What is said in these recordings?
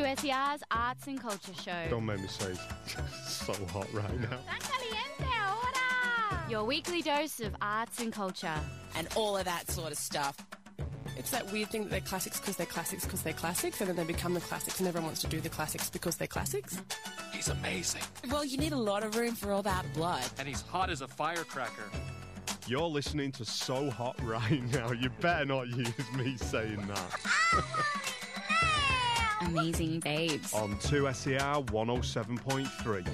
2SER's Arts and Culture Show. Don't make me say it's so hot right now. Tan caliente ahora! Your weekly dose of arts and culture. And all of that sort of stuff. It's that weird thing that they're classics because they're classics because they're classics, and then they become the classics and everyone wants to do the classics because they're classics. He's amazing. Well, you need a lot of room for all that blood. And he's hot as a firecracker. You're listening to So Hot right now. You better not use me saying that. Amazing babes. On 2SER 107.3.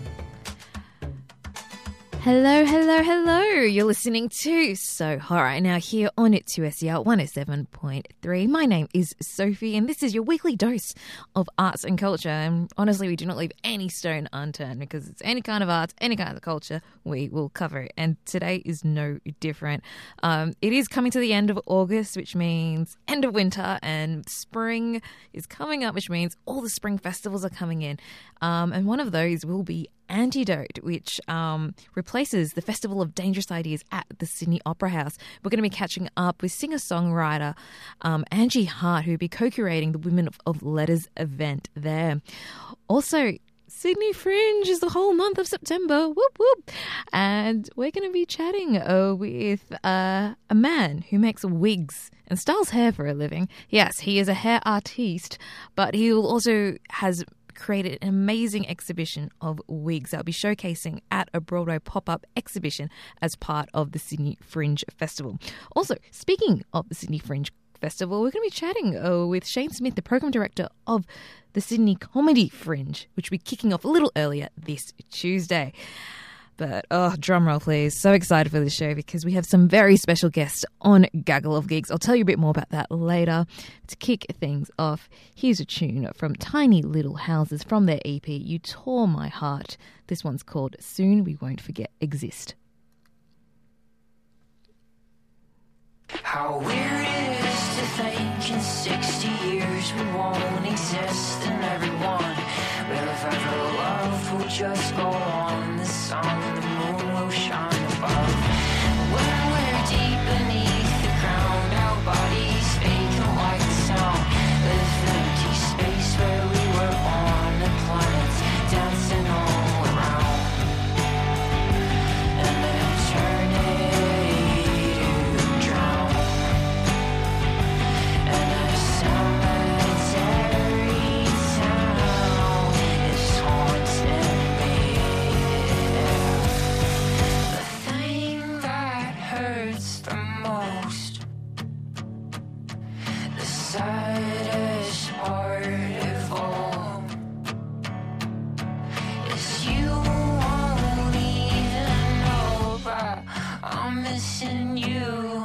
Hello, hello, hello. You're listening to So Hot right now here on it 2SER 107.3. My name is Sophie and this is your weekly dose of arts and culture. And honestly, we do not leave any stone unturned because it's any kind of arts, any kind of culture, we will cover it. And today is no different. It is coming to the end of August, which means end of winter, and spring is coming up, which means all the spring festivals are coming in. And one of those will be Antidote, which replaces the Festival of Dangerous Ideas at the Sydney Opera House. We're going to be catching up with singer-songwriter Angie Hart, who will be co-curating the Women of Letters event there. Also, Sydney Fringe is the whole month of September. Whoop, whoop. And we're going to be chatting with a man who makes wigs and styles hair for a living. Yes, he is a hair artiste, but he also has created an amazing exhibition of wigs that will be showcasing at a Broadway pop-up exhibition as part of the Sydney Fringe Festival. Also, speaking of the Sydney Fringe Festival, we're going to be chatting with Shane Smith, the program director of the Sydney Comedy Fringe, which will be kicking off a little earlier this Tuesday. But, drum roll, please. So excited for this show because we have some very special guests on Gaggle of Gigs. I'll tell you a bit more about that later. To kick things off, here's a tune from Tiny Little Houses from their EP, You Tore My Heart. This one's called Soon We Won't Forget Exist. How weird it is to think in 60 years we won't exist, and everyone we'll have ever loved will just go on. The sun and the moon will shine above. When we're deep beneath the ground, our bodies vacant like the sound of empty space where we were born. The planets dancing all around, and then eternity to drown. And a cemetery town is haunting me. The thing that hurts the most, the saddest part of all, is you won't even know, but I'm missing you.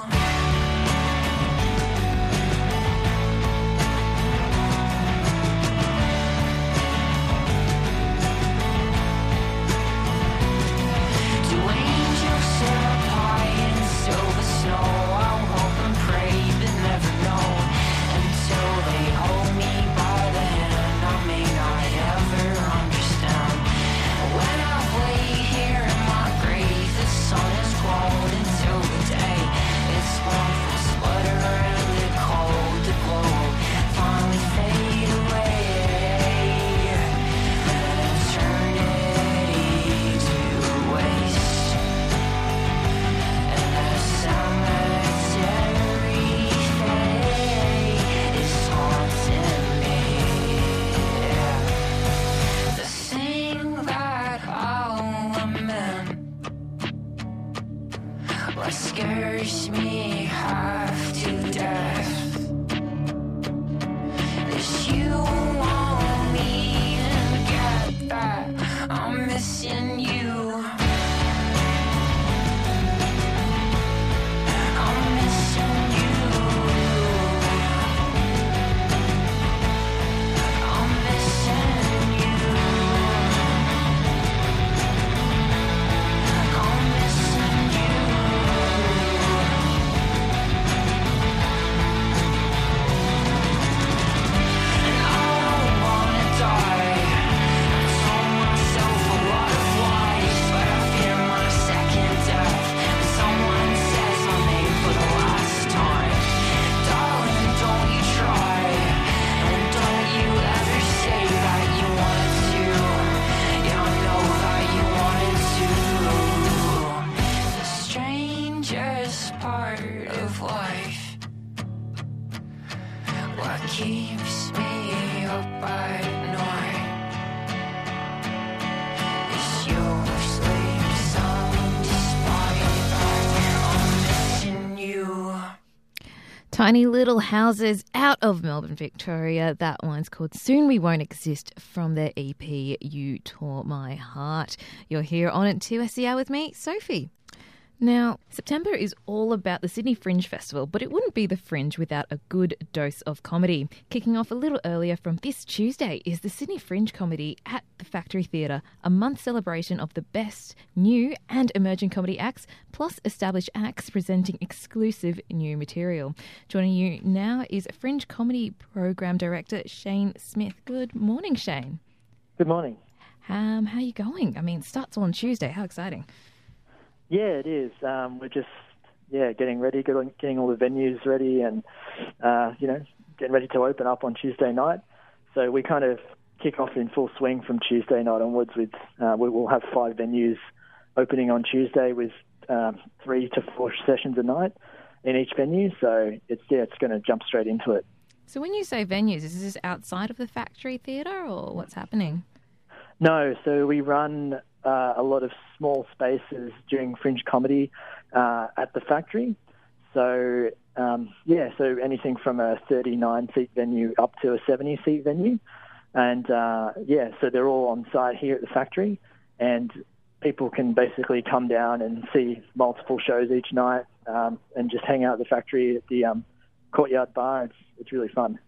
Do angels sit up high in silver snow? I'll hope and pray, but never know. Until they hold me by the hand, I may not ever understand. When I lay here in my grave, the sun has grown until the day it's warm from sputter and the cold, the glow finally fade away. An eternity to waste, and a cemetery fate is haunting me. The thing that I'll lament, what scares me half to death, is you won't even get that I'm missing you. I'm missing you. I'm missing you. I'm missing you. And I don't wanna die. I told myself a lot of lies. part of life. What keeps me up at night is your sleep song, despite that I'm missing you. Tiny Little Houses out of Melbourne, Victoria. That one's called Soon We Won't Exist from their EP You Tore My Heart. You're here on it 2SER with me, Sophie. Now, September is all about the Sydney Fringe Festival, but it wouldn't be the Fringe without a good dose of comedy. Kicking off a little earlier from this Tuesday is the Sydney Fringe Comedy at the Factory Theatre, a month celebration of the best new and emerging comedy acts, plus established acts presenting exclusive new material. Joining you now is Fringe Comedy Program Director Shane Smith. Good morning, Shane. Good morning. How are you going? I mean, it starts on Tuesday. How exciting. Yeah, it is. We're just getting ready, getting all the venues ready, and getting ready to open up on Tuesday night. So we kind of kick off in full swing from Tuesday night onwards. With we'll have 5 venues opening on Tuesday with 3 to 4 sessions a night in each venue. So it's going to jump straight into it. So when you say venues, is this outside of the Factory Theatre or what's happening? No, so we run a lot of small spaces during Fringe Comedy at the Factory. So, so anything from a 39-seat venue up to a 70-seat venue. And, so they're all on site here at the Factory, and people can basically come down and see multiple shows each night and just hang out at the Factory at the Courtyard Bar. It's really fun.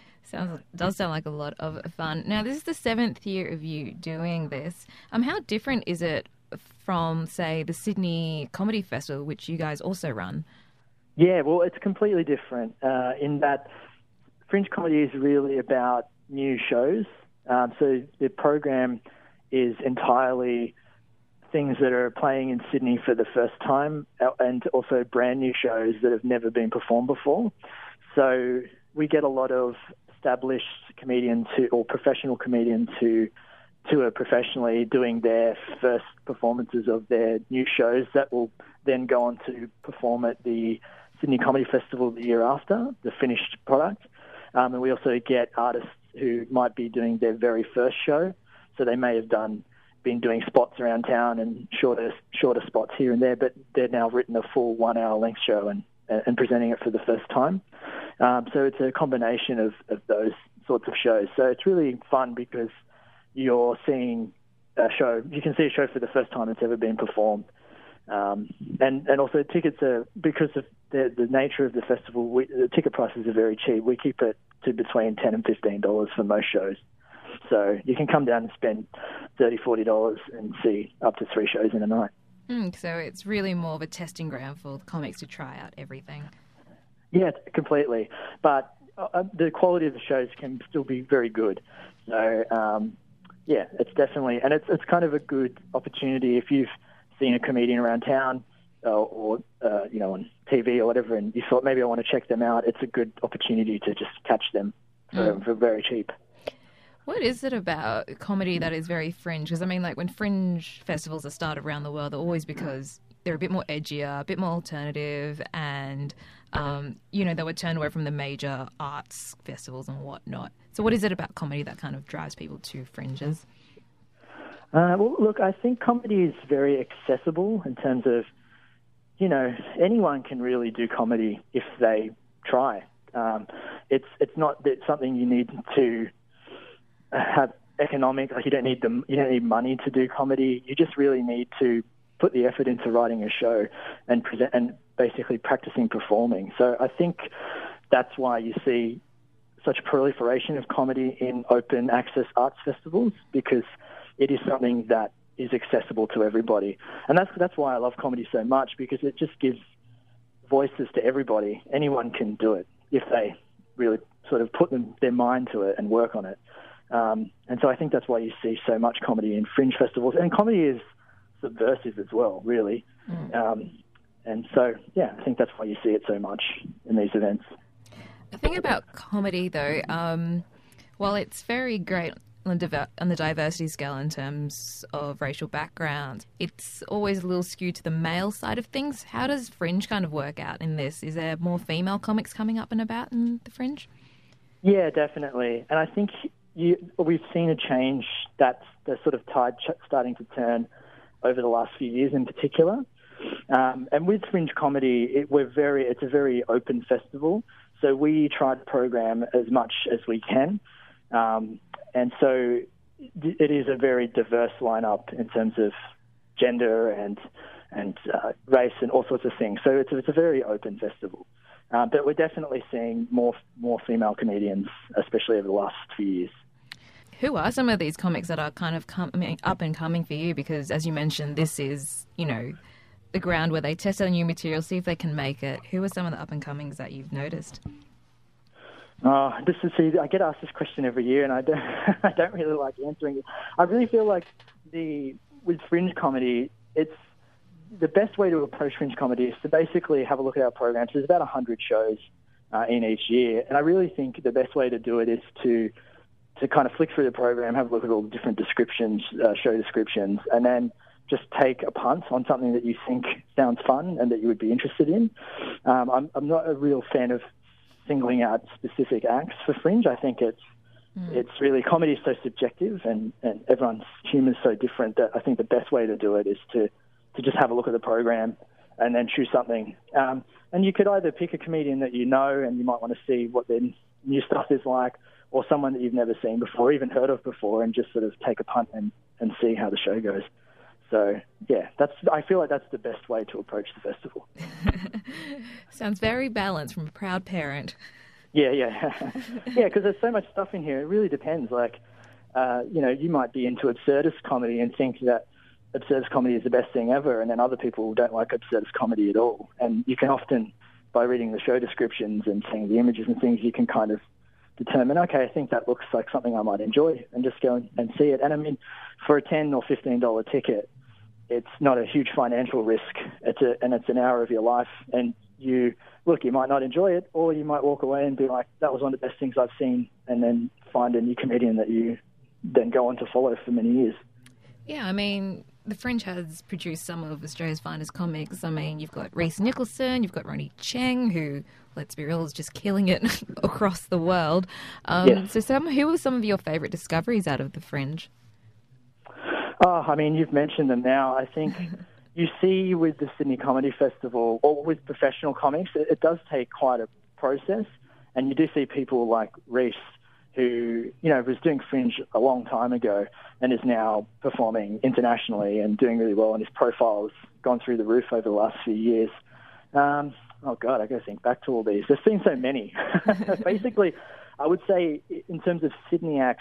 Does sound like a lot of fun. Now, this is the 7th year of you doing this. How different is it from, say, the Sydney Comedy Festival, which you guys also run? Yeah, well, it's completely different in that Fringe Comedy is really about new shows. So the program is entirely things that are playing in Sydney for the first time, and also brand new shows that have never been performed before. So we get a lot of established comedians or professional comedians who are professionally doing their first performances of their new shows that will then go on to perform at the Sydney Comedy Festival the year after, the finished product. And we also get artists who might be doing their very first show. So they may have been doing spots around town and shorter spots here and there, but they're now written a full 1-hour length show and presenting it for the first time. So it's a combination of those sorts of shows. So it's really fun because you're seeing a show. You can see a show for the first time it's ever been performed. And also tickets are, because of the nature of the festival, the ticket prices are very cheap. We keep it to between $10 and $15 for most shows. So you can come down and spend $30, $40 and see up to 3 shows in a night. So it's really more of a testing ground for the comics to try out everything. Yeah, completely. But the quality of the shows can still be very good. So, it's definitely, and it's kind of a good opportunity if you've seen a comedian around town or on TV or whatever, and you thought maybe I want to check them out. It's a good opportunity to just catch them for very cheap. What is it about comedy that is very fringe? Because, I mean, like when fringe festivals are started around the world, they're always because they're a bit more edgier, a bit more alternative, and, they were turned away from the major arts festivals and whatnot. So what is it about comedy that kind of drives people to fringes? Well, look, I think comedy is very accessible in terms of, anyone can really do comedy if they try. It's not that something you need to have economic, like you don't need money to do comedy. You just really need to put the effort into writing a show and present and basically practicing performing. So I think that's why you see such proliferation of comedy in open access arts festivals, because it is something that is accessible to everybody. And that's why I love comedy so much, because it just gives voices to everybody. Anyone can do it if they really sort of put their mind to it and work on it. And so I think that's why you see so much comedy in fringe festivals. And comedy is subversive as well, really. And so, I think that's why you see it so much in these events. The thing about comedy, though, while it's very great on the diversity scale in terms of racial background, it's always a little skewed to the male side of things. How does Fringe kind of work out in this? Is there more female comics coming up and about in the Fringe? Yeah, definitely. And I think we've seen a change that's the sort of tide starting to turn over the last few years in particular. And with Fringe Comedy, it's a very open festival. So we try to program as much as we can. And so it is a very diverse lineup in terms of gender and race and all sorts of things. So it's a very open festival. But we're definitely seeing more female comedians, especially over the last few years. Who are some of these comics that are kind of up and coming for you? Because as you mentioned, this is, the ground where they test out new material, see if they can make it. Who are some of the up and comings that you've noticed? I get asked this question every year, and I don't really like answering it. I really feel like with Fringe Comedy, it's the best way to approach Fringe Comedy is to basically have a look at our programs. There's about 100 shows in each year, and I really think the best way to do it is to kind of flick through the program, have a look at all the different descriptions, show descriptions, and then just take a punt on something that you think sounds fun and that you would be interested in. I'm not a real fan of singling out specific acts for Fringe. I think it's really, comedy is so subjective and everyone's humour is so different that I think the best way to do it is to just have a look at the program and then choose something. And you could either pick a comedian that you know and you might want to see what their new stuff is like, or someone that you've never seen before, even heard of before, and just sort of take a punt and see how the show goes. So, yeah, I feel like that's the best way to approach the festival. Sounds very balanced from a proud parent. Yeah. Yeah, because there's so much stuff in here. It really depends. Like, you might be into absurdist comedy and think that absurdist comedy is the best thing ever, and then other people don't like absurdist comedy at all. And you can often, by reading the show descriptions and seeing the images and things, you can kind of determine, okay, I think that looks like something I might enjoy, and just go and see it. And I mean, for a $10 or $15 ticket, it's not a huge financial risk. It's an hour of your life, and you might not enjoy it, or you might walk away and be like, that was one of the best things I've seen, and then find a new comedian that you then go on to follow for many years. Yeah, I mean, the Fringe has produced some of Australia's finest comics. I mean, you've got Reese Nicholson, you've got Ronnie Cheng, who, let's be real, is just killing it across the world. Yes. So who were some of your favourite discoveries out of the Fringe? Oh, I mean, you've mentioned them now. I think you see with the Sydney Comedy Festival, or with professional comics, it does take quite a process. And you do see people like Reese, who, was doing Fringe a long time ago and is now performing internationally and doing really well, and his profile's gone through the roof over the last few years. Oh, God, I got to think back to all these. There's been so many. Basically, I would say in terms of Sydney acts,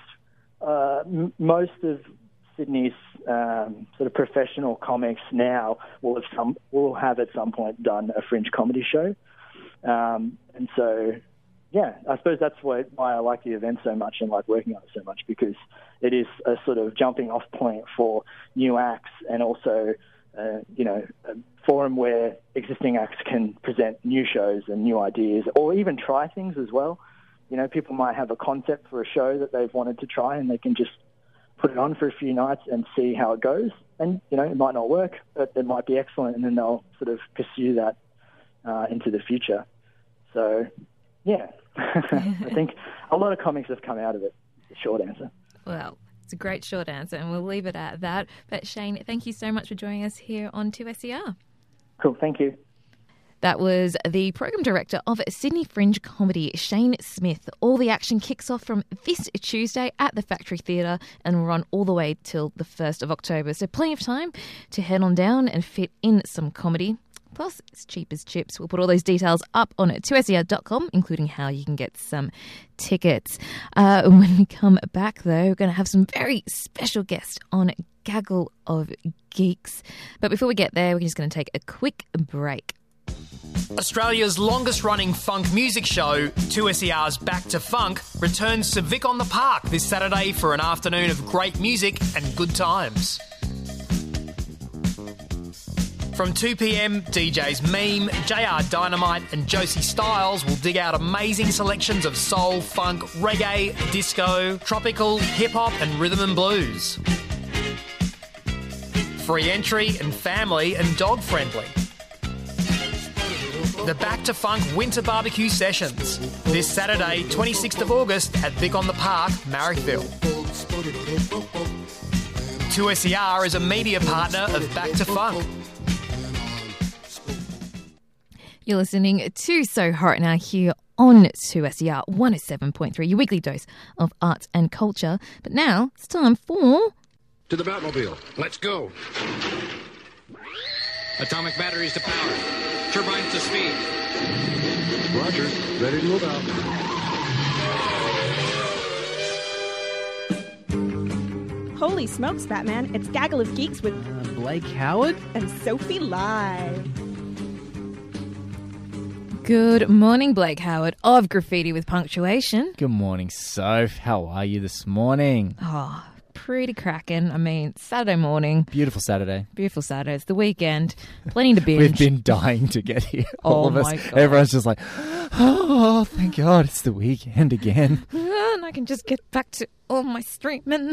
most of Sydney's sort of professional comics now will have at some point done a Fringe comedy show. And so, yeah, I suppose that's why I like the event so much and like working on it so much, because it is a sort of jumping off point for new acts, and also, a forum where existing acts can present new shows and new ideas, or even try things as well. People might have a concept for a show that they've wanted to try, and they can just put it on for a few nights and see how it goes. And, it might not work, but it might be excellent, and then they'll sort of pursue that into the future. So, yeah, I think a lot of comics have come out of it, the short answer. Well, it's a great short answer, and we'll leave it at that. But Shane, thank you so much for joining us here on 2SER. Cool, thank you. That was the Program Director of Sydney Fringe Comedy, Shane Smith. All the action kicks off from this Tuesday at the Factory Theatre and will run all the way till the 1st of October. So plenty of time to head on down and fit in some comedy. Plus, it's cheap as chips. We'll put all those details up on 2SER.com, including how you can get some tickets. When we come back, though, we're going to have some very special guests on Gaggle of Geeks. But before we get there, we're just going to take a quick break. Australia's longest-running funk music show, 2SER's Back to Funk, returns to Vic on the Park this Saturday for an afternoon of great music and good times. From 2 p.m, DJs Meme, JR Dynamite and Josie Styles will dig out amazing selections of soul, funk, reggae, disco, tropical, hip-hop and rhythm and blues. Free entry and family and dog-friendly. The Back to Funk Winter Barbecue Sessions. This Saturday, 26th of August at Vic on the Park, Marrickville. 2SER is a media partner of Back to Funk. You're listening to So Hot now here on 2SER 107.3, your weekly dose of arts and culture. But now it's time for... To the Batmobile. Let's go. Atomic batteries to power. Turbines to speed. Roger. Ready to move out. Holy smokes, Batman. It's Gaggle of Geeks with Blake Howard and Sophie Live. Good morning, Blake Howard of Graffiti with Punctuation. Good morning, Soph. How are you this morning? Oh, pretty cracking. I mean, Saturday morning. Beautiful Saturday. Beautiful Saturday. It's the weekend. Plenty to binge. We've been dying to get here, all of us. My God. Everyone's just like, oh, thank God, it's the weekend again. And I can just get back to all my streaming.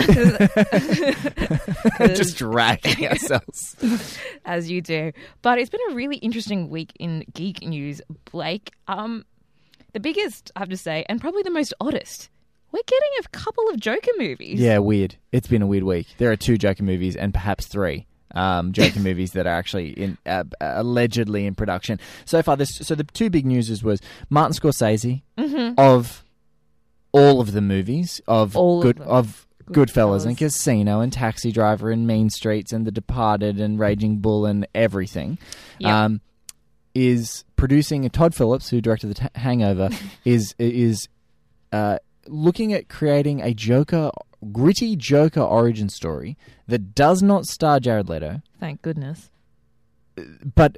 Just dragging ourselves. As you do. But it's been a really interesting week in geek news, Blake. The biggest, I have to say, and probably the most oddest. We're getting a couple of Joker movies. Yeah, weird. It's been a weird week. There are 2 Joker movies and perhaps 3 Joker movies that are actually in allegedly in production. So far, so the 2 big news was Martin Scorsese of all of the movies of Goodfellas and Casino and Taxi Driver and Mean Streets and The Departed and Raging Bull and everything. Yep. Is producing Todd Phillips, who directed The Hangover, is looking at creating a gritty Joker origin story that does not star Jared Leto. Thank goodness. But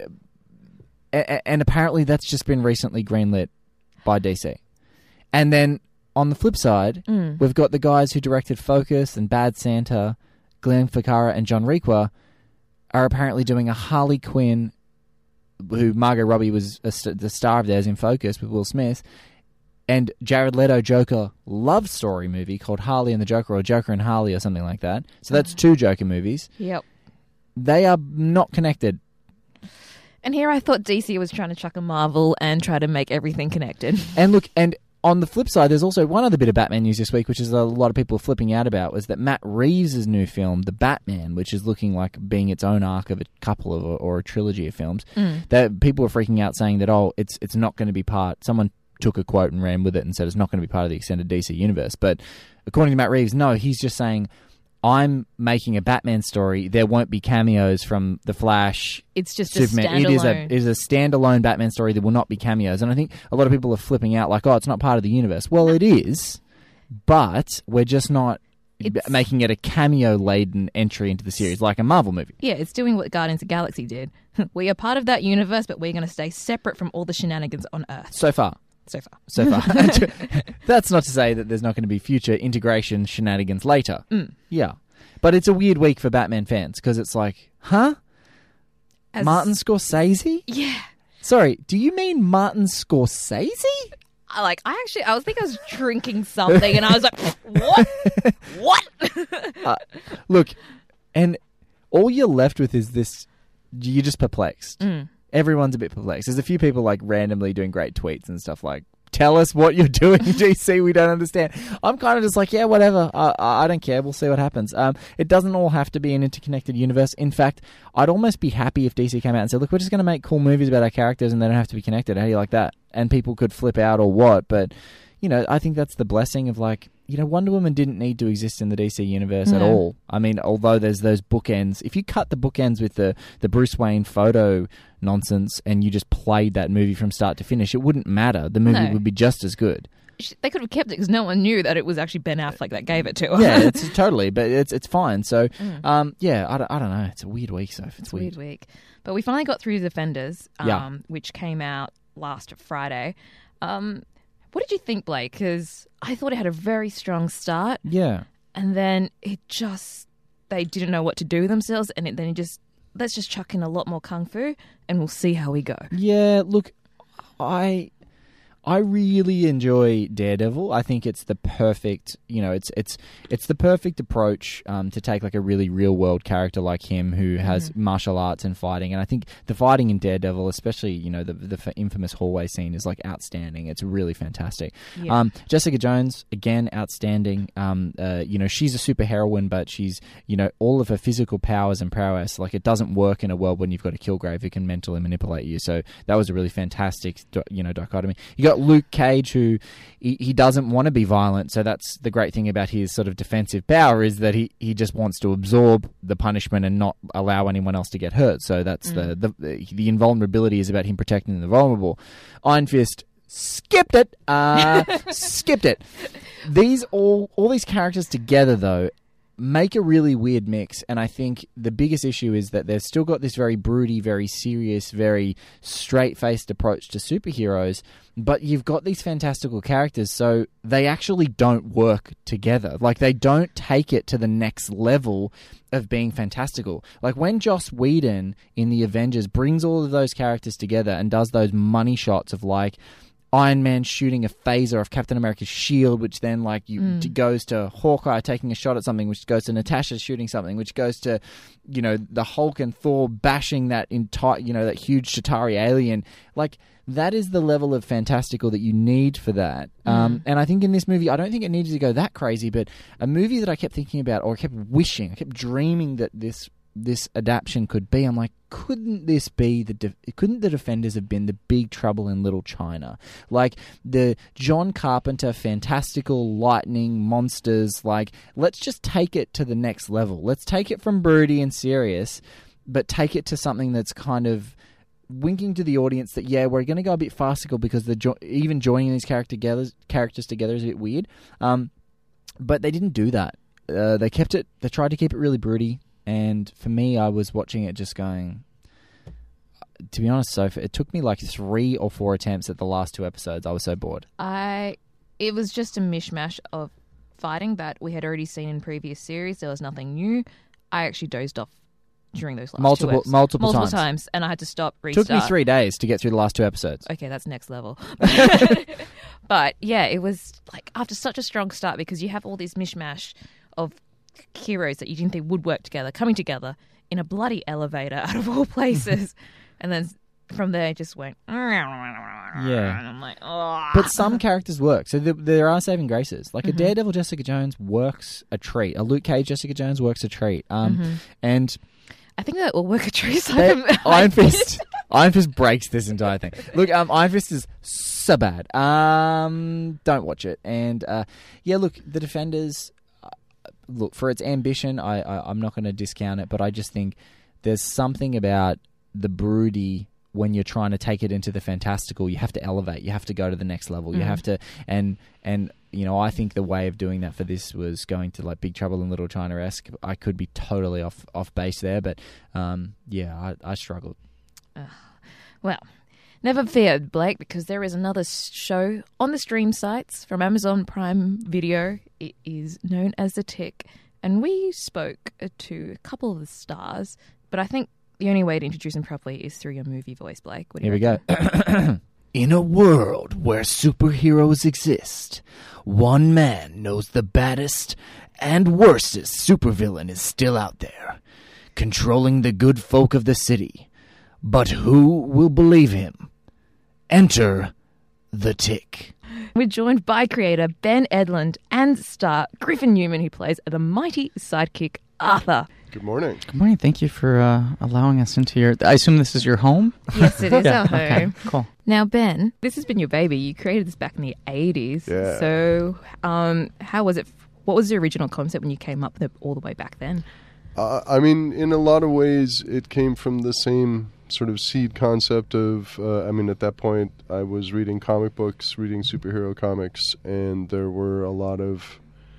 and apparently that's just been recently greenlit by DC. And then on the flip side, we've got the guys who directed Focus and Bad Santa, Glenn Ficarra and John Requa, are apparently doing a Harley Quinn, who Margot Robbie was the star of theirs in Focus with Will Smith, and Jared Leto Joker love story movie called Harley and the Joker, or Joker and Harley or something like that. So that's 2 Joker movies. Yep. They are not connected. And here I thought DC was trying to chuck a Marvel and try to make everything connected. And look, and on the flip side, there's also one other bit of Batman news this week, which is a lot of people are flipping out about, was that Matt Reeves' new film, The Batman, which is looking like being its own arc of a couple of, or a trilogy of films, that people are freaking out saying that, it's not going to be part... Someone took a quote and ran with it and said it's not going to be part of the extended DC universe. But according to Matt Reeves, no, he's just saying, I'm making a Batman story. There won't be cameos from The Flash. It's just Superman. a standalone. It is a standalone Batman story. There will not be cameos. And I think a lot of people are flipping out like, it's not part of the universe. Well, it is, but we're just not making it a cameo-laden entry into the series like a Marvel movie. Yeah, it's doing what Guardians of the Galaxy did. We are part of that universe, but we're going to stay separate from all the shenanigans on Earth. So far. That's not to say that there's not going to be future integration shenanigans later. Yeah. But it's a weird week for Batman fans because it's like, Martin Scorsese? Yeah. Sorry, do you mean Martin Scorsese? I was drinking something and I was like, what? Look, and all you're left with is this, you're just perplexed. Everyone's a bit perplexed. There's a few people like randomly doing great tweets and stuff like, tell us what you're doing, DC. We don't understand. I'm kind of just like, yeah, whatever. I don't care. We'll see what happens. It doesn't all have to be an interconnected universe. In fact, I'd almost be happy if DC came out and said, look, we're just going to make cool movies about our characters and they don't have to be connected. How do you like that? And people could flip out or what. But, I think that's the blessing of like, Wonder Woman didn't need to exist in the DC universe at all. I mean, although there's those bookends. If you cut the bookends with the Bruce Wayne photo nonsense and you just played that movie from start to finish, it wouldn't matter. The movie would be just as good. They could have kept it because no one knew that it was actually Ben Affleck that gave it to her. Yeah, it's totally, but it's fine. So, I don't know. It's a weird week, Soph. It's a weird week. But we finally got through Defenders, which came out last Friday. What did you think, Blake? Because I thought it had a very strong start. Yeah. And then they didn't know what to do with themselves, and then it just let's just chuck in a lot more kung fu and we'll see how we go. Yeah, look, I really enjoy Daredevil. I think it's the perfect, it's the perfect approach to take like a really real world character like him who has martial arts and fighting. And I think the fighting in Daredevil, especially the infamous hallway scene, is like outstanding. It's really fantastic. Yeah. Jessica Jones, again, outstanding. She's a super heroine, but she's all of her physical powers and prowess, like it doesn't work in a world when you've got a Kilgrave who can mentally manipulate you. So that was a really fantastic dichotomy. You got Luke Cage, who he doesn't want to be violent, so that's the great thing about his sort of defensive power, is that he just wants to absorb the punishment and not allow anyone else to get hurt. So that's the invulnerability is about him protecting the vulnerable. Iron Fist, skipped it. Skipped it. All these characters together, though, make a really weird mix, and I think the biggest issue is that they've still got this very broody, very serious, very straight-faced approach to superheroes, but you've got these fantastical characters, so they actually don't work together. Like, they don't take it to the next level of being fantastical. Like, when Joss Whedon in The Avengers brings all of those characters together and does those money shots of, like, Iron Man shooting a phaser off Captain America's shield, which then goes to Hawkeye taking a shot at something, which goes to Natasha shooting something, which goes to, the Hulk and Thor bashing that entire, that huge Chitauri alien. Like, that is the level of fantastical that you need for that. And I think in this movie, I don't think it needed to go that crazy, but a movie that I kept thinking about, or I kept dreaming that this adaptation could be, I'm like, couldn't this be couldn't the Defenders have been the Big Trouble in Little China? Like the John Carpenter fantastical lightning monsters, like, let's just take it to the next level. Let's take it from broody and serious, but take it to something that's kind of winking to the audience that, yeah, we're going to go a bit farcical because even joining these characters together is a bit weird. But they didn't do that. They tried to keep it really broody. And for me, I was watching it just going, to be honest, Sophie, it took me like 3 or 4 attempts at the last 2 episodes. I was so bored. It was just a mishmash of fighting that we had already seen in previous series. There was nothing new. I actually dozed off during those last 2 episodes. Multiple times. And I had to stop, restart. Took me 3 days to get through the last 2 episodes. Okay, that's next level. But yeah, it was like after such a strong start, because you have all this mishmash of heroes that you didn't think would work together, coming together in a bloody elevator out of all places. And then from there it just went, yeah. And I'm like, oh. But some characters work. So there are saving graces. Like a Daredevil Jessica Jones works a treat. A Luke Cage Jessica Jones works a treat. And I think that will work a treat. Iron Fist breaks this entire thing. Look, Iron Fist is so bad. Don't watch it. And look, the Defenders, look, for its ambition, I'm not going to discount it, but I just think there's something about the broody when you're trying to take it into the fantastical. You have to elevate. You have to go to the next level. You have to, and I think the way of doing that for this was going to like Big Trouble in Little China-esque. I could be totally off base there, but I struggled. Well, never fear, Blake, because there is another show on the stream sites from Amazon Prime Video. It is known as The Tick, and we spoke to a couple of the stars, but I think the only way to introduce them properly is through your movie voice, Blake. Here we go. In a world where superheroes exist, one man knows the baddest and worstest supervillain is still out there, controlling the good folk of the city. But who will believe him? Enter The Tick. We're joined by creator Ben Edlund and star Griffin Newman, who plays the mighty sidekick Arthur. Good morning. Good morning. Thank you for allowing us into your... I assume this is your home? Yes, it is our home. Okay, cool. Now, Ben, this has been your baby. You created this back in the 80s. Yeah. So how was it? What was the original concept when you came up with it all the way back then? I mean, in a lot of ways, it came from the same sort of seed concept of, at that point, I was reading comic books, reading superhero comics, and there were a lot of...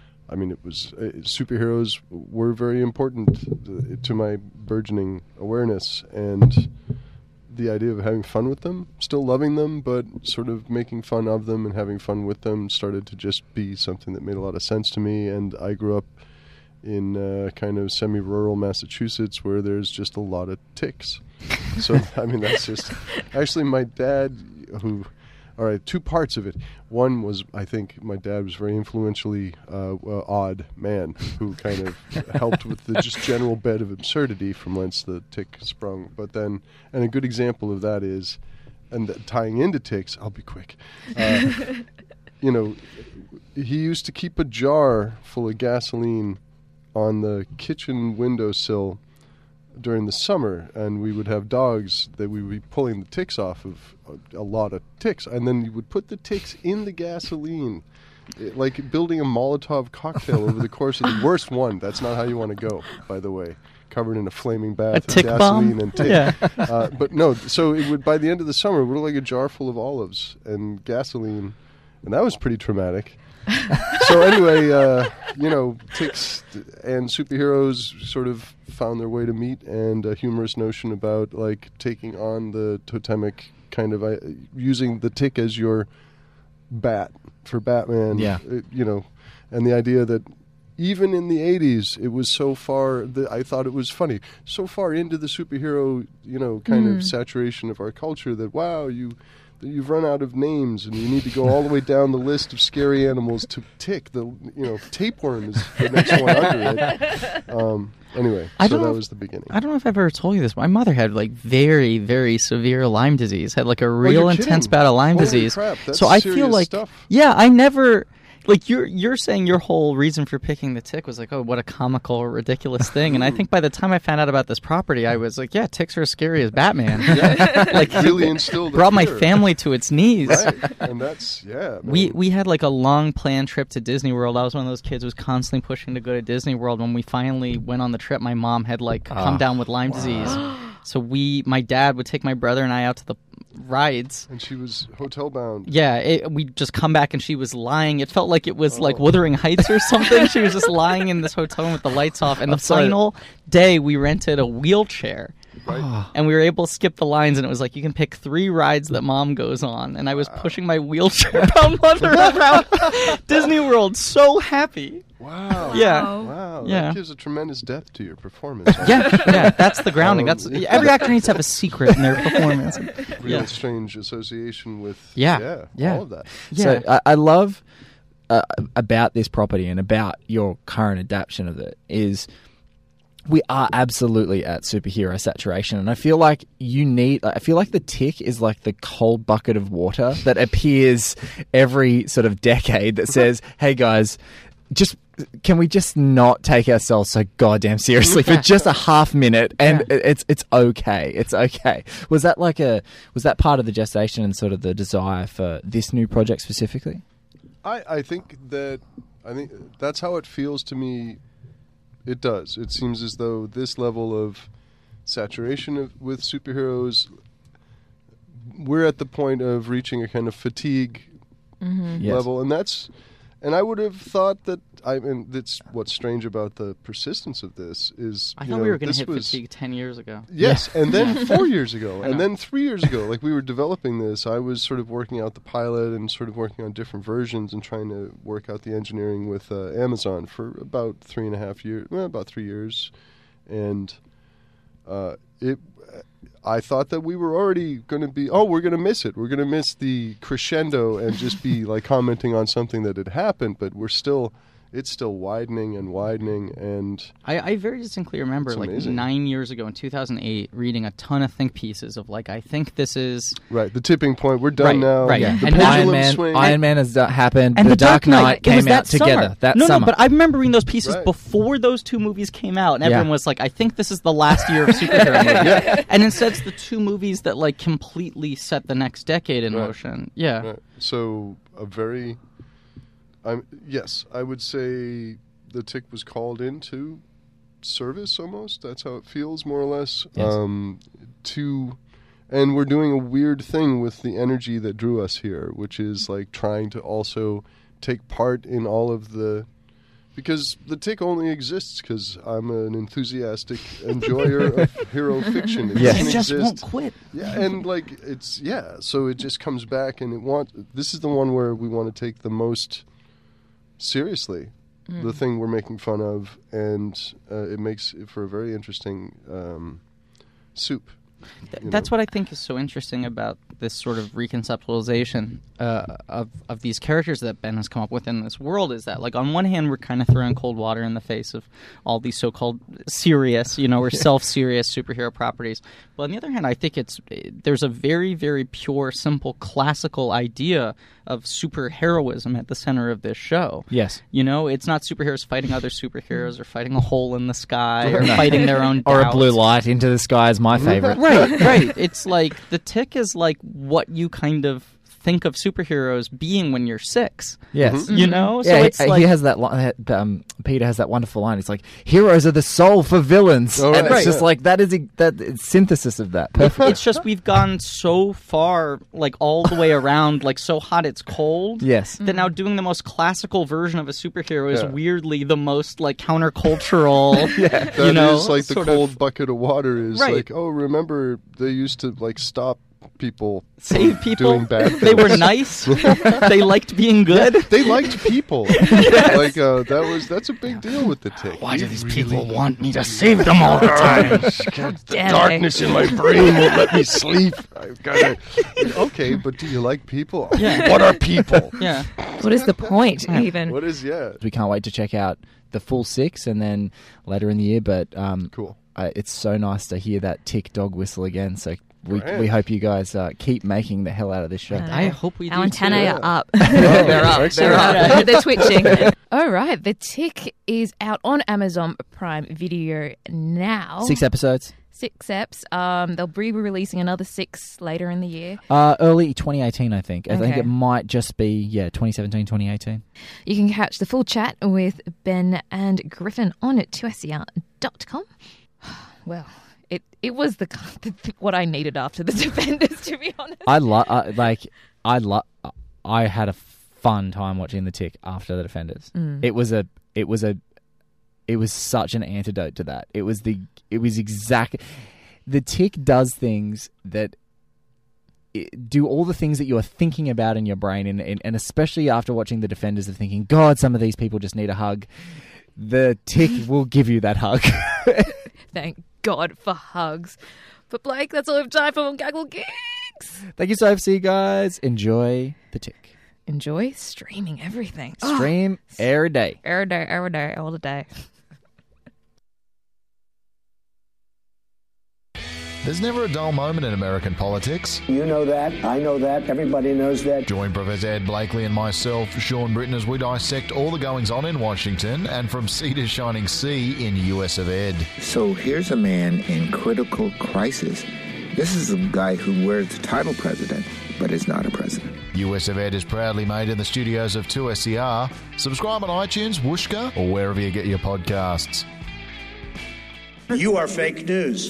superheroes were very important to my burgeoning awareness, and the idea of having fun with them, still loving them, but sort of making fun of them and having fun with them started to just be something that made a lot of sense to me. And I grew up in kind of semi-rural Massachusetts where there's just a lot of ticks. So, I mean, that's just... Actually, my dad, who... All right, two parts of it. One was, I think, my dad was very influentially odd man who kind of helped with the just general bed of absurdity from whence the tick sprung. But then, and a good example of that is, and tying into ticks, I'll be quick. You know, he used to keep a jar full of gasoline on the kitchen windowsill during the summer, and we would have dogs that we would be pulling the ticks off of, a lot of ticks, and then you would put the ticks in the gasoline, like building a Molotov cocktail over the course of the worst one. That's not how you want to go, by the way. Covered in a flaming bath of tick gasoline bomb? and tick. Yeah. But no, so it would, by the end of the summer, it would look like a jar full of olives and gasoline, and that was pretty traumatic. So anyway, you know, ticks and superheroes sort of found their way to meet, and a humorous notion about like taking on the totemic kind of using the tick as your bat for Batman. Yeah. You know, and the idea that even in the 80s, it was so far, I thought it was funny, so far into the superhero, you know, kind of saturation of our culture that, wow, you've run out of names, and you need to go all the way down the list of scary animals to tick. Tapeworm is the next one under it. Anyway, so that was the beginning. I don't know if I've ever told you this. My mother had like very, very severe Lyme disease. Had like a real intense bout of Lyme disease. Crap, that's so I serious feel like, stuff. yeah, I never. Like you're saying your whole reason for picking the tick was like, oh, what a comical or ridiculous thing. And I think by the time I found out about this property, I was like, yeah, ticks are as scary as Batman. Yeah. Like really instilled brought my fear. family to its knees. Right. And that's, yeah. We had like a long planned trip to Disney World. I was one of those kids who was constantly pushing to go to Disney World. When we finally went on the trip, my mom had like come down with Lyme disease. So my dad would take my brother and I out to the rides. And she was hotel bound. Yeah, we'd just come back and she was lying. It felt like it was like Wuthering Heights or something. She was just lying in this hotel room with the lights off. And the final day, we rented a wheelchair. Right. And we were able to skip the lines, and it was like, you can pick 3 rides that Mom goes on. And I was pushing my wheelchair-bound mother around Disney World, so happy. Wow. Yeah. Wow. Yeah. That gives a tremendous depth to your performance. Yeah, that's the grounding. That's every actor needs to have a secret in their performance. Real strange association with Yeah. all of that. So I love about this property and about your current adaptation of it is we are absolutely at superhero saturation, and I feel like the tick is like the cold bucket of water that appears every sort of decade that says, hey guys, can we just not take ourselves so goddamn seriously for just a half minute, and it's okay. It's okay. Was that part of the gestation and sort of the desire for this new project specifically? I think that's how it feels to me. It does. It seems as though this level of saturation with superheroes, we're at the point of reaching a kind of fatigue level, and I would have thought that. That's what's strange about the persistence of this is. I thought we were going to hit fatigue 10 years ago. Yes, and then 4 years ago, and then 3 years ago. Like we were developing this, I was sort of working out the pilot and sort of working on different versions and trying to work out the engineering with Amazon for about 3.5 years, about 3 years, and I thought that we were already going to be, we're going to miss it. We're going to miss the crescendo and just be like commenting on something that had happened, but it's still widening and widening. And I very distinctly remember like amazing. 9 years ago in 2008 reading a ton of think pieces of like, I think this is... Right, the tipping point. We're done now. Right. Yeah. The And pendulum swing. Iron Man has happened. And the Dark Knight came out together that summer. No, but I remember reading those pieces before those 2 movies came out, and everyone was like, I think this is the last year of superhero movies. And instead it's the 2 movies that like completely set the next decade in motion. Yeah. Right. So yes, I would say the tick was called into service almost. That's how it feels, more or less. Yes. And we're doing a weird thing with the energy that drew us here, which is like trying to also take part in all of the... Because the tick only exists because I'm an enthusiastic enjoyer of hero fiction. It doesn't just exist. won't quit. Yeah, and like so it just comes back, and this is the one where we want to take the most seriously. the thing we're making fun of, and it makes for a very interesting soup. That's what I think is so interesting about this sort of reconceptualization of these characters that Ben has come up with in this world, is that, like, on one hand, we're kind of throwing cold water in the face of all these so-called serious, or self-serious superhero properties. But on the other hand, I think there's a very, very pure, simple, classical idea of superheroism at the center of this show. Yes. It's not superheroes fighting other superheroes or fighting a hole in the sky or fighting their own Or a doubts. blue light into the sky is my favorite. Right. It's like the Tick is like what you kind of think of superheroes being when you're 6. Yes. So Yeah, it's like... he has that line, Peter has that wonderful line. It's like, heroes are the soul for villains. Oh, and right. it's just like, that is synthesis of that. Perfect. It's just we've gone so far, like, all the way around, like, so hot it's cold. Yes. That now doing the most classical version of a superhero is weirdly the most, like, countercultural. That is like the cold bucket of water is like, oh, remember they used to, like, stop people, save people, doing bad things. They were nice. They liked being good. They liked people. Like that's a big deal with the Tick. Why do these people want me to save them all the time? The darkness in my brain won't let me sleep. I've got to. Okay, but do you like people? Yeah. What are people? Yeah. What is the point, even? What is We can't wait to check out the full 6 and then later in the year. But cool. It's so nice to hear that Tick dog whistle again. So we hope you guys keep making the hell out of this show. I hope we do. Our antennae too. are up. They're up. excellent. They're up. They're twitching. All right. The Tick is out on Amazon Prime Video now. 6 episodes. 6 eps. They'll be releasing another 6 later in the year. Early 2018, I think. I think Okay. it might just be, 2017, 2018. You can catch the full chat with Ben and Griffin on 2SER.com. Well, it was what I needed after the Defenders, to be honest. I had a fun time watching the Tick after the Defenders. It was such an antidote to that. It was exactly, the Tick does things that do all the things that you're thinking about in your brain, and especially after watching the Defenders of thinking, God, some of these people just need a hug. The Tick will give you that hug. Thank God for hugs. But Blake, that's all we have time for on Gaggle Geeks. Thank you, so see you guys. Enjoy the Tick. Enjoy streaming everything. Stream every day. Every day, all the day. There's never a dull moment in American politics. You know that. I know that. Everybody knows that. Join Professor Ed Blakely and myself, Sean Britton, as we dissect all the goings-on in Washington and from sea to shining sea in US of Ed. So here's a man in critical crisis. This is a guy who wears the title president, but is not a president. US of Ed is proudly made in the studios of 2SER. Subscribe on iTunes, Whooshka, or wherever you get your podcasts. You are fake news.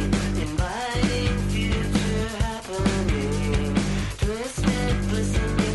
Inviting future happening, twisted, glistening.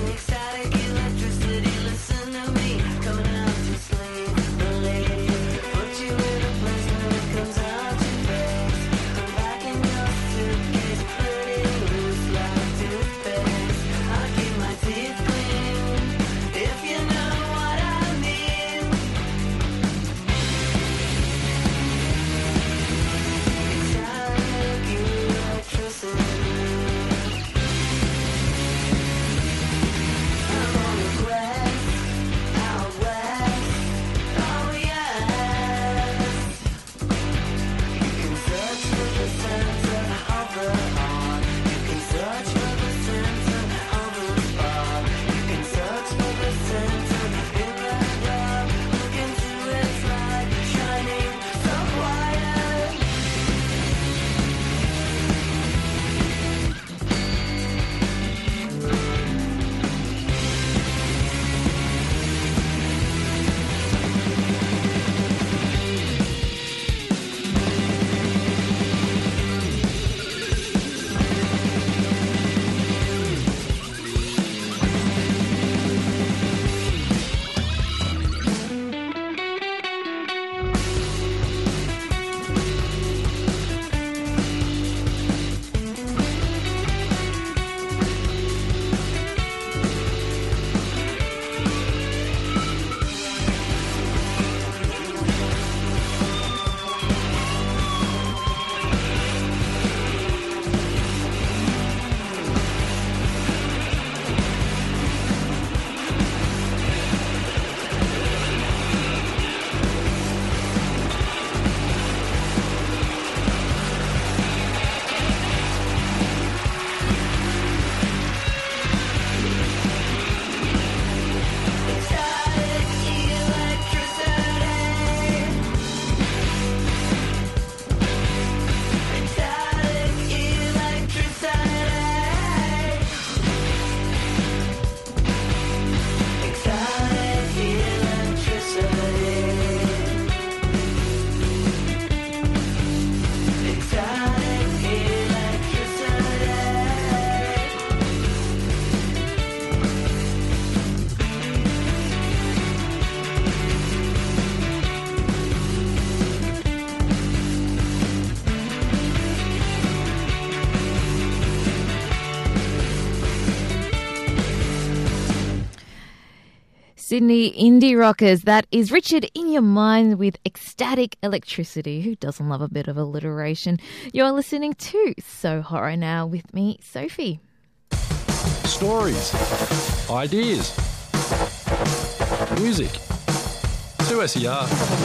Sydney indie rockers. That is Richard in Your Mind with Ecstatic Electricity. Who doesn't love a bit of alliteration? You're listening to So Hot Right Now with me, Sophie. Stories, ideas, music. 2SER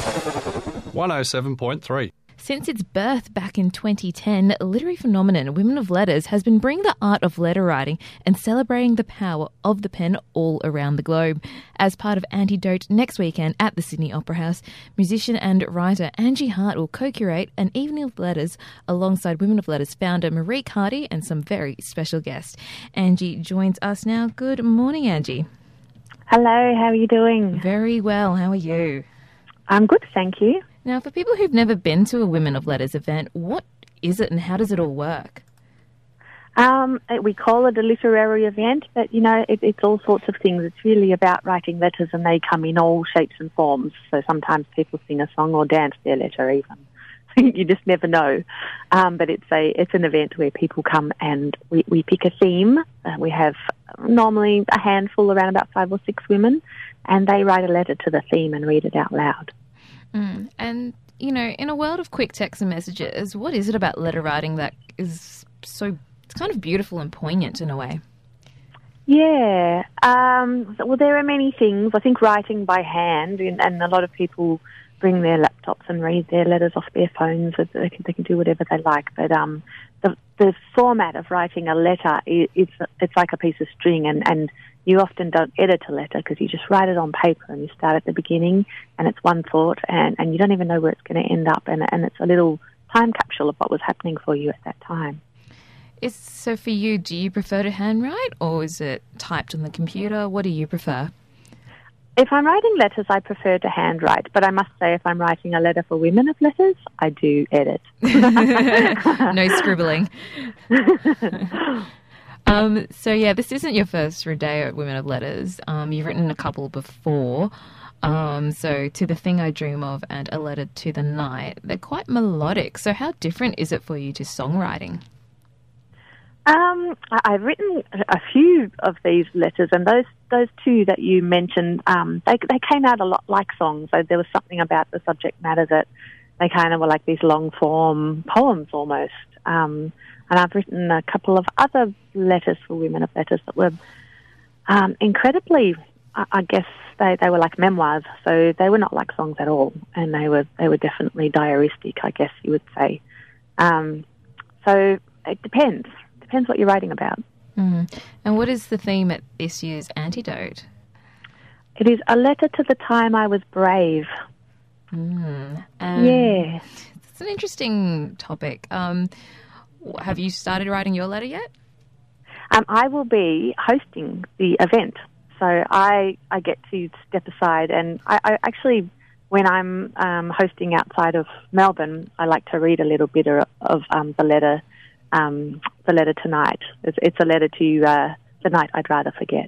107.3. Since its birth back in 2010, literary phenomenon Women of Letters has been bringing the art of letter writing and celebrating the power of the pen all around the globe. As part of Antidote next weekend at the Sydney Opera House, musician and writer Angie Hart will co-curate an evening of letters alongside Women of Letters founder Marie Cardy and some very special guests. Angie joins us now. Good morning, Angie. Hello, how are you doing? Very well. How are you? I'm good, thank you. Now, for people who've never been to a Women of Letters event, what is it and how does it all work? We call it a literary event, but, it's all sorts of things. It's really about writing letters, and they come in all shapes and forms. So sometimes people sing a song or dance their letter even. You just never know. But it's an event where people come and we pick a theme. We have normally a handful, around about 5 or 6 women, and they write a letter to the theme and read it out loud. And, in a world of quick text and messages, what is it about letter writing that is it's kind of beautiful and poignant in a way? Yeah. Well, there are many things. I think writing by hand, and a lot of people bring their laptops and read their letters off their phones. They can do whatever they like. But the format of writing a letter, it's like a piece of string, and you often don't edit a letter because you just write it on paper and you start at the beginning and it's one thought and you don't even know where it's going to end up, and it's a little time capsule of what was happening for you at that time. So for you, do you prefer to handwrite or is it typed on the computer? What do you prefer? If I'm writing letters, I prefer to handwrite, but I must say if I'm writing a letter for Women of Letters, I do edit. No scribbling. This isn't your first rodeo at Women of Letters. You've written a couple before. So To the Thing I Dream Of and A Letter to the Night. They're quite melodic. So how different is it for you to songwriting? I've written a few of these letters, and those two that you mentioned, they came out a lot like songs. So there was something about the subject matter that they kind of were like these long-form poems almost. And I've written a couple of other letters for Women of Letters that were incredibly, I guess they were like memoirs. So they were not like songs at all, and they were definitely diaristic, I guess you would say. So it depends. Depends what you're writing about. And what is the theme at this year's Antidote? It is A Letter to the Time I Was Brave. Yeah. It's an interesting topic. Have you started writing your letter yet? I will be hosting the event. So I get to step aside, and I actually, when I'm hosting outside of Melbourne, I like to read a little bit of the letter tonight. It's a letter to the night I'd rather forget.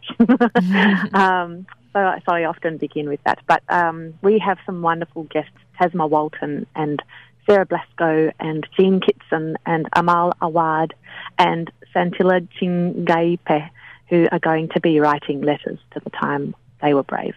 So I often begin with that. But we have some wonderful guests, Tasma Walton and Sarah Blasco and Jean Kitson and Amal Awad and Santilla Chingaipe, who are going to be writing letters to the time they were brave.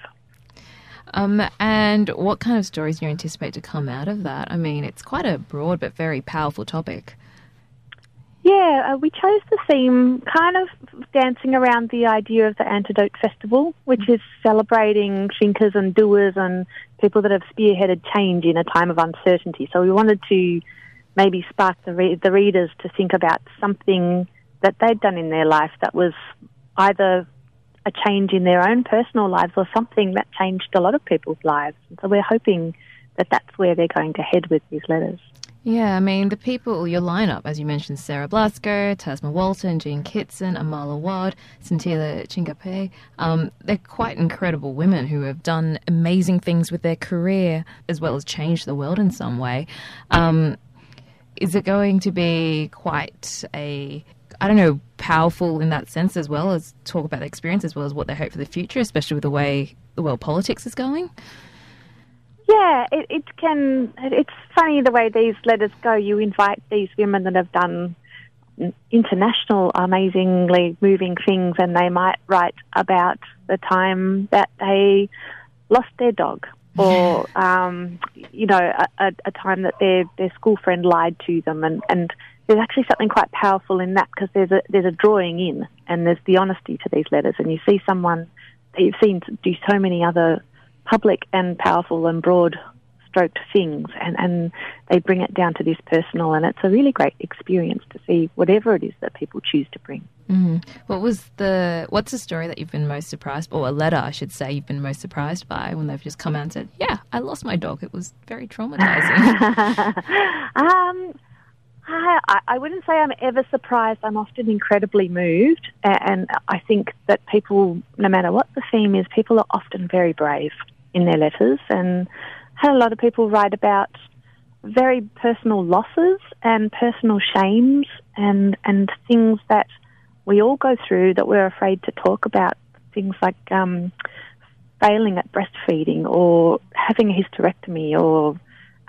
And what kind of stories do you anticipate to come out of that? I mean, it's quite a broad but very powerful topic. Yeah, we chose the theme kind of dancing around the idea of the Antidote Festival, which is celebrating thinkers and doers and people that have spearheaded change in a time of uncertainty. So we wanted to maybe spark the readers to think about something that they'd done in their life that was either a change in their own personal lives or something that changed a lot of people's lives. And so we're hoping that that's where they're going to head with these letters. Yeah, I mean, the people, your lineup, as you mentioned, Sarah Blasco, Tasma Walton, Jean Kitson, Amal Awad, Santilla Chingape, they're quite incredible women who have done amazing things with their career as well as changed the world in some way. Is it going to be quite powerful in that sense as well as talk about the experience as well as what they hope for the future, especially with the way the world politics is going? Yeah, it can. It's funny the way these letters go. You invite these women that have done international, amazingly moving things, and they might write about the time that they lost their dog, or you know, a time that their school friend lied to them, and there's actually something quite powerful in that, because there's a drawing in, and there's the honesty to these letters, and you see someone that you've seen do so many other public and powerful and broad-stroked things, and they bring it down to this personal, and it's a really great experience to see whatever it is that people choose to bring. What's the story that you've been most surprised, or a letter, I should say, you've been most surprised by when they've just come out and said, yeah, I lost my dog. It was very traumatizing. I wouldn't say I'm ever surprised. I'm often incredibly moved, and I think that people, no matter what the theme is, people are often very brave in their letters, and had a lot of people write about very personal losses and personal shames and things that we all go through that we're afraid to talk about, things like failing at breastfeeding, or having a hysterectomy, or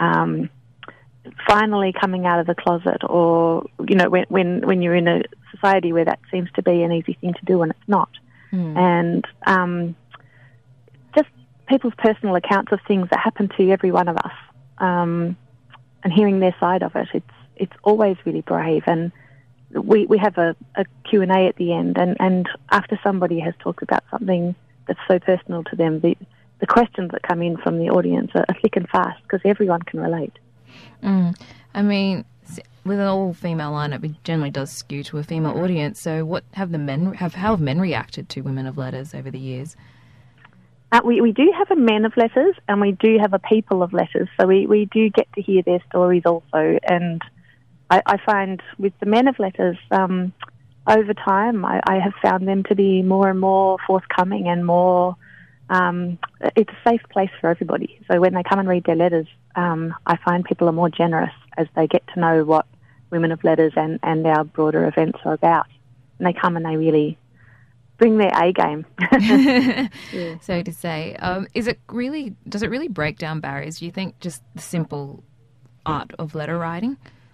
finally coming out of the closet, or, you know, when you're in a society where that seems to be an easy thing to do and it's not. And just people's personal accounts of things that happen to every one of us, and hearing their side of it, it's always really brave. And we have a Q&A at the end, and after somebody has talked about something that's so personal to them, the questions that come in from the audience are thick and fast, because everyone can relate. I mean, with an all-female lineup, it generally does skew to a female audience. So, how have men reacted to Women of Letters over the years? We do have a Men of Letters, and we do have a People of Letters. So we do get to hear their stories also. And I find with the Men of Letters, over time, I have found them to be more and more forthcoming and more. It's a safe place for everybody. So when they come and read their letters, I find people are more generous as they get to know what Women of Letters and our broader events are about. And they come and they really bring their A game. So to say, does it really break down barriers? Do you think just the simple art of letter writing?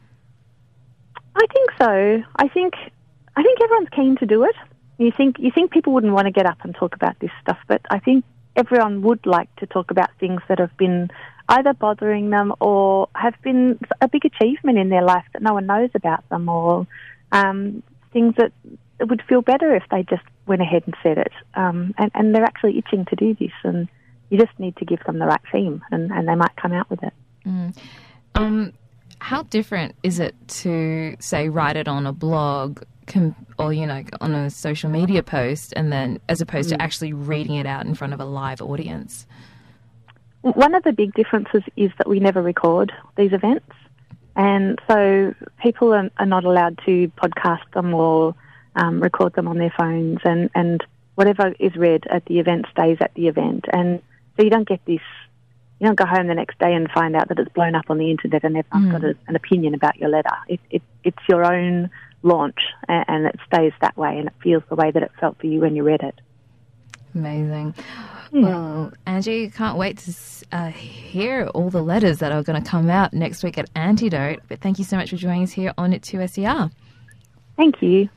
I think so. I think everyone's keen to do it. You think people wouldn't want to get up and talk about this stuff, but I think everyone would like to talk about things that have been either bothering them or have been a big achievement in their life that no one knows about them, or things that would feel better if they just went ahead and said it. And they're actually itching to do this, and you just need to give them the right theme, and they might come out with it. How different is it to, say, write it on a blog or, you know, on a social media post, and then as opposed to actually reading it out in front of a live audience? One of the big differences is that we never record these events, and so people are not allowed to podcast them or record them on their phones, and whatever is read at the event stays at the event. And so you don't get this, you don't go home the next day and find out that it's blown up on the internet and everyone's got an opinion about your letter. It's your own launch, and it stays that way, and it feels the way that it felt for you when you read it. Amazing. Well, Angie, can't wait to hear all the letters that are going to come out next week at Antidote. But thank you so much for joining us here on 2SER. Thank you.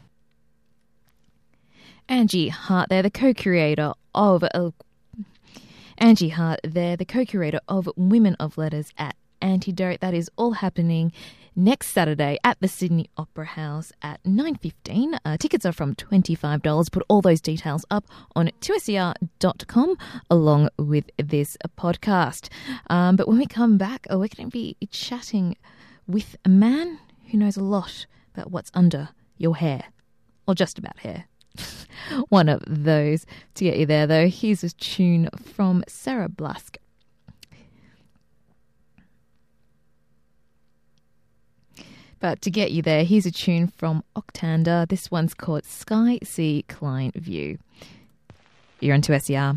Angie Hart there, the co-curator of Women of Letters at Antidote. That is all happening next Saturday at the Sydney Opera House at 9:15. Tickets are from $25. Put all those details up on 2ser.com along with this podcast. But when we come back, we're going to be chatting with a man who knows a lot about what's under your hair, or just about hair. One of those. To get you there, though, here's a tune from Sarah Blask. But to get you there, here's a tune from Octander. This one's called Sky Sea Client View. You're on 2SER.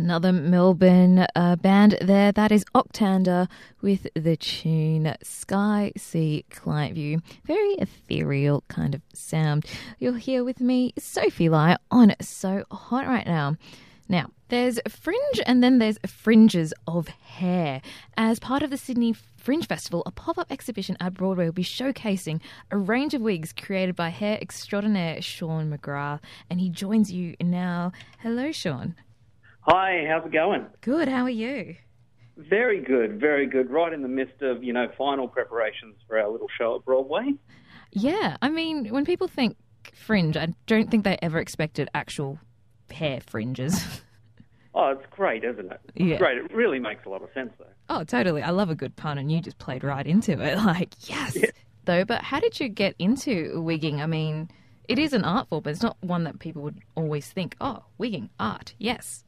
Another Melbourne band there. That is Octander with the tune Sky Sea Client View. Very ethereal kind of sound. You're here with me, Sophie Lai, on So Hot right now. Now, there's Fringe and then there's Fringes of Hair. As part of the Sydney Fringe Festival, a pop-up exhibition at Broadway will be showcasing a range of wigs created by hair extraordinaire Sean McGrath. And he joins you now. Hello, Sean. Hi, how's it going? Good, how are you? Very good, very good. Right in the midst of, final preparations for our little show at Broadway. Yeah, I mean, when people think Fringe, I don't think they ever expected actual hair fringes. Oh, it's great, isn't it? Yeah. It's great. It really makes a lot of sense, though. Oh, totally. I love a good pun, and you just played right into it. Like, yes. Yeah. Though, but how did you get into wigging? I mean, it is an art form, but it's not one that people would always think, oh, wigging, art, yes.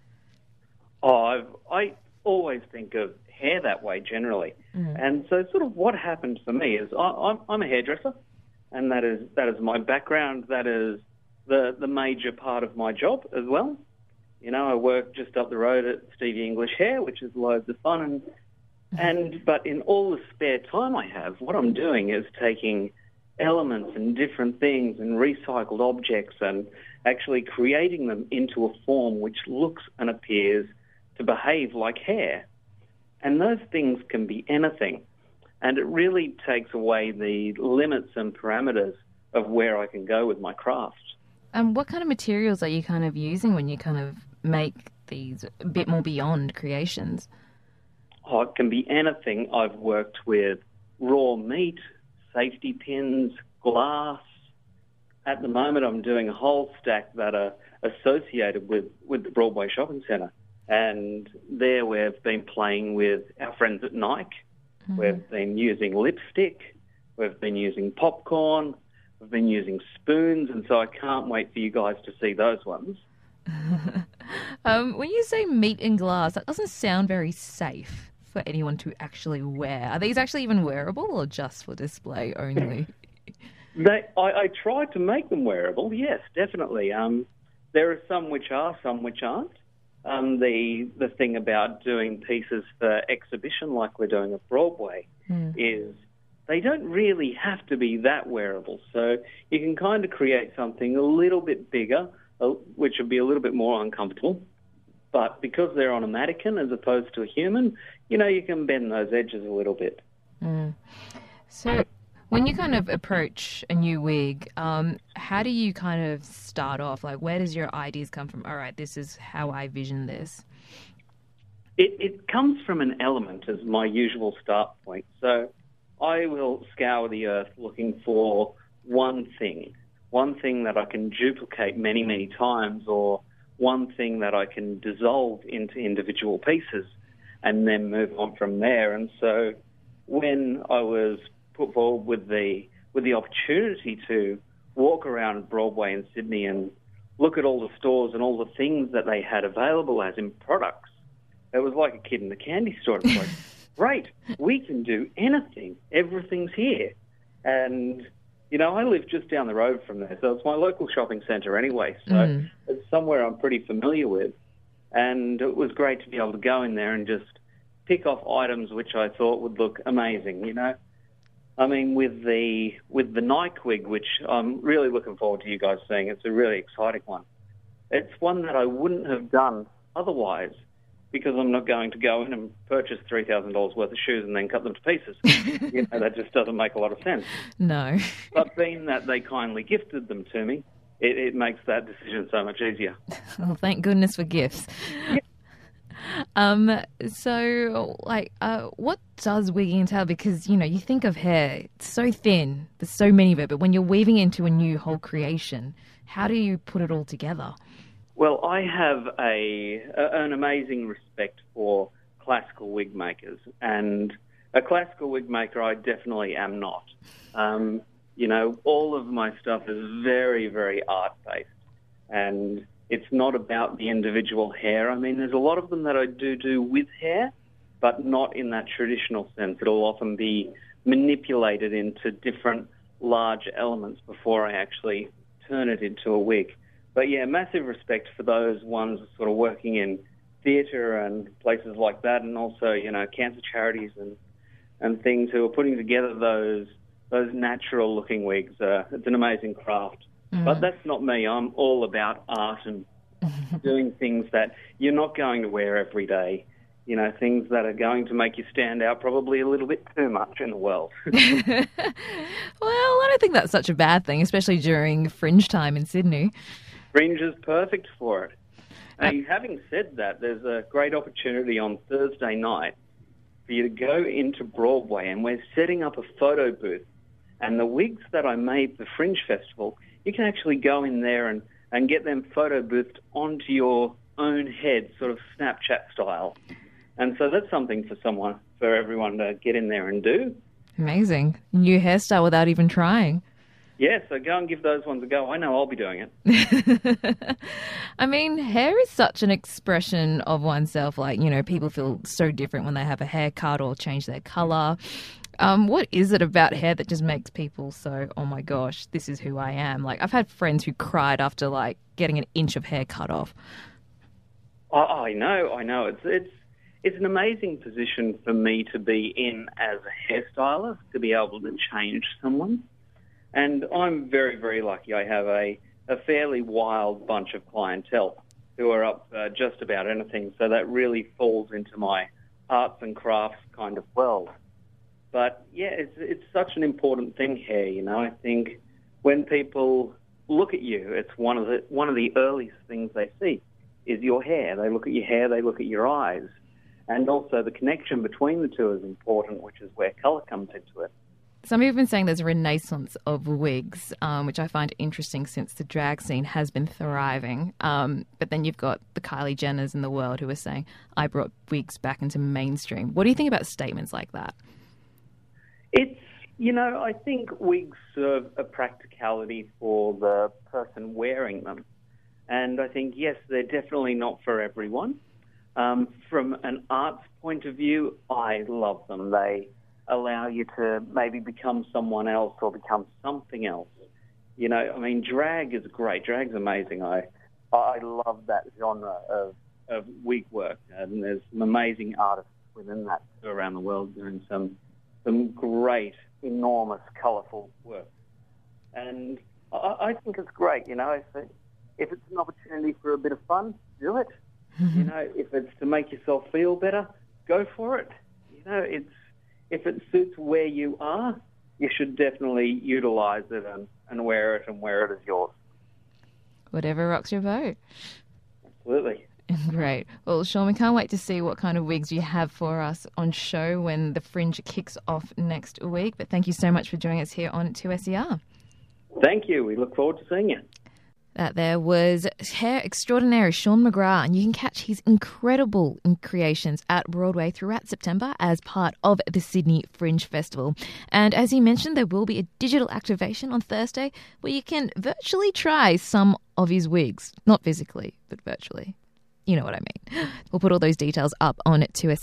Oh, I always think of hair that way, generally. And so sort of what happened for me is I'm a hairdresser, and that is my background. That is the major part of my job as well. I work just up the road at Stevie English Hair, which is loads of fun. But in all the spare time I have, what I'm doing is taking elements and different things and recycled objects and actually creating them into a form which looks and appears to behave like hair. And those things can be anything. And it really takes away the limits and parameters of where I can go with my craft. What kind of materials are you kind of using when you kind of make these a bit more beyond creations? Oh, it can be anything. I've worked with raw meat, safety pins, glass. At the moment, I'm doing a whole stack that are associated with the Broadway Shopping Centre. And there we've been playing with our friends at Nike. We've been using lipstick. We've been using popcorn. We've been using spoons. And so I can't wait for you guys to see those ones. When you say meat and glass, that doesn't sound very safe for anyone to actually wear. Are these actually even wearable or just for display only? I tried to make them wearable, yes, definitely. There are some which are, some which aren't. The thing about doing pieces for exhibition like we're doing at Broadway is they don't really have to be that wearable. So you can kind of create something a little bit bigger, which would be a little bit more uncomfortable. But because they're on a mannequin as opposed to a human, you can bend those edges a little bit. So when you kind of approach a new wig, how do you kind of start off? Like, where does your ideas come from? All right, this is how I vision this. It comes from an element as my usual start point. So I will scour the earth looking for one thing that I can duplicate many, many times, or one thing that I can dissolve into individual pieces and then move on from there. And so when I was put forward with the opportunity to walk around Broadway in Sydney and look at all the stores and all the things that they had available as in products, it was like a kid in a candy store. It was like, great, we can do anything. Everything's here. And, I live just down the road from there, so it's my local shopping centre anyway, so it's somewhere I'm pretty familiar with. And it was great to be able to go in there and just pick off items which I thought would look amazing, I mean, with the Nike wig, which I'm really looking forward to you guys seeing, it's a really exciting one. It's one that I wouldn't have done otherwise, because I'm not going to go in and purchase $3,000 worth of shoes and then cut them to pieces. That just doesn't make a lot of sense. No. But being that they kindly gifted them to me, it makes that decision so much easier. Well, thank goodness for gifts. So, what does wigging entail? Because, you think of hair, it's so thin, there's so many of it, but when you're weaving into a new whole creation, how do you put it all together? Well, I have an amazing respect for classical wig makers, and a classical wig maker I definitely am not. All of my stuff is very, very art-based, and it's not about the individual hair. I mean, there's a lot of them that I do with hair, but not in that traditional sense. It'll often be manipulated into different large elements before I actually turn it into a wig. But yeah, massive respect for those ones sort of working in theatre and places like that, and also, you know, cancer charities and things who are putting together those natural-looking wigs. It's an amazing craft. But that's not me. I'm all about art and doing things that you're not going to wear every day. You know, things that are going to make you stand out probably a little bit too much in the world. Well, I don't think that's such a bad thing, especially during Fringe time in Sydney. Fringe is perfect for it. And having said that, there's a great opportunity on Thursday night for you to go into Broadway, and we're setting up a photo booth. And the wigs that I made for Fringe Festival, you can actually go in there and get them photo boothed onto your own head, sort of Snapchat style. And so that's something for everyone to get in there and do. Amazing. New hairstyle without even trying. Yeah, so go and give those ones a go. I know I'll be doing it. I mean, hair is such an expression of oneself. Like, you know, people feel so different when they have a haircut or change their colour. What is it about hair that just makes people so, oh my gosh, this is who I am? Like, I've had friends who cried after, like, getting an inch of hair cut off. I know. It's an amazing position for me to be in as a hairstylist, to be able to change someone. And I'm very, very lucky. I have a fairly wild bunch of clientele who are up just about anything. So that really falls into my arts and crafts kind of world. But yeah, it's such an important thing here. You know, I think when people look at you, it's one of the earliest things they see is your hair. They look at your hair, they look at your eyes, and also the connection between the two is important, which is where colour comes into it. Some people have been saying there's a renaissance of wigs, which I find interesting since the drag scene has been thriving. But then you've got the Kylie Jenners in the world who are saying, I brought wigs back into mainstream. What do you think about statements like that? I think wigs serve a practicality for the person wearing them. And I think, yes, they're definitely not for everyone. From an arts point of view, I love them. They allow you to maybe become someone else or become something else. You know, I mean, drag is great. Drag's amazing. I love that genre of wig work. And there's some amazing artists within that around the world doing some great, enormous, colourful work. And I think it's great, you know. If it's an opportunity for a bit of fun, do it. You know, if it's to make yourself feel better, go for it. You know, if it suits where you are, you should definitely utilise it and wear it as yours. Whatever rocks your boat. Absolutely. Great. Well, Sean, we can't wait to see what kind of wigs you have for us on show when the Fringe kicks off next week. But thank you so much for joining us here on 2SER. Thank you. We look forward to seeing you. That there was hair extraordinary Sean McGrath, and you can catch his incredible creations at Broadway throughout September as part of the Sydney Fringe Festival. And as he mentioned, there will be a digital activation on Thursday where you can virtually try some of his wigs. Not physically, but virtually. You know what I mean. We'll put all those details up on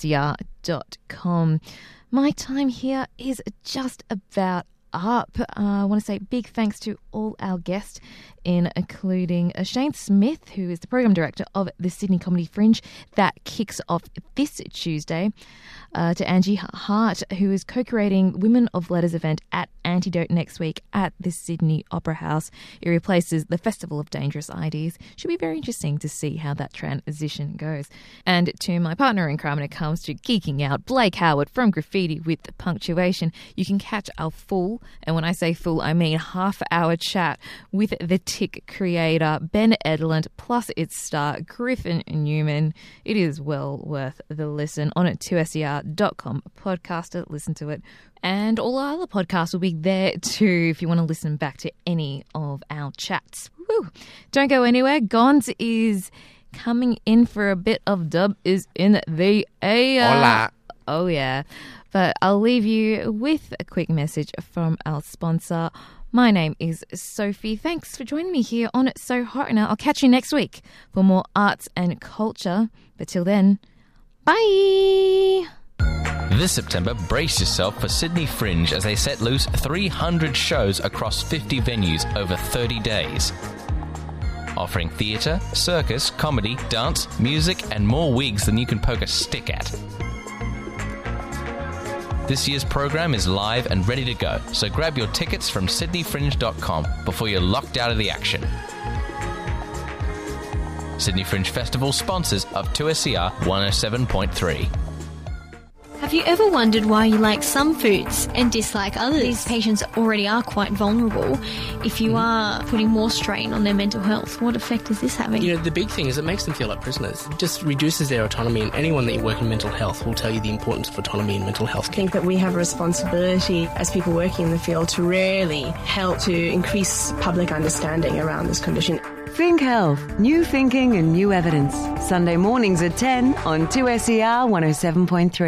2ser.com. My time here is just about up. I want to say big thanks to all our guests, including Shane Smith, who is the program director of the Sydney Comedy Fringe that kicks off this Tuesday, to Angie Hart, who is co-creating Women of Letters event at Antidote next week at the Sydney Opera House. It replaces the Festival of Dangerous Ideas. Should be very interesting to see how that transition goes. And to my partner in crime when it comes to geeking out, Blake Howard from Graffiti with Punctuation. You can catch our full, and when I say full, I mean half-hour chat with the Tick creator Ben Edlund, plus its star Griffin Newman. It is well worth the listen on 2ser.com. Podcaster, listen to it. And all our other podcasts will be there too if you want to listen back to any of our chats. Woo. Don't go anywhere. Gonz is coming in for a bit of Dub is in the air. Hola. Oh, yeah. But I'll leave you with a quick message from our sponsor. My name is Sophie. Thanks for joining me here on It's So Hot Now. I'll catch you next week for more arts and culture. But till then, bye! This September, brace yourself for Sydney Fringe as they set loose 300 shows across 50 venues over 30 days. offering theatre, circus, comedy, dance, music, and more wigs than you can poke a stick at. This year's program is live and ready to go, so grab your tickets from sydneyfringe.com before you're locked out of the action. Sydney Fringe Festival sponsors of 2SER 107.3. Have you ever wondered why you like some foods and dislike others? These patients already are quite vulnerable. If you are putting more strain on their mental health, what effect is this having? You know, the big thing is it makes them feel like prisoners. It just reduces their autonomy, and anyone that you work in mental health will tell you the importance of autonomy in mental health. I think that we have a responsibility as people working in the field to really help to increase public understanding around this condition. Think Health. New thinking and new evidence. Sunday mornings at 10 on 2SER 107.3.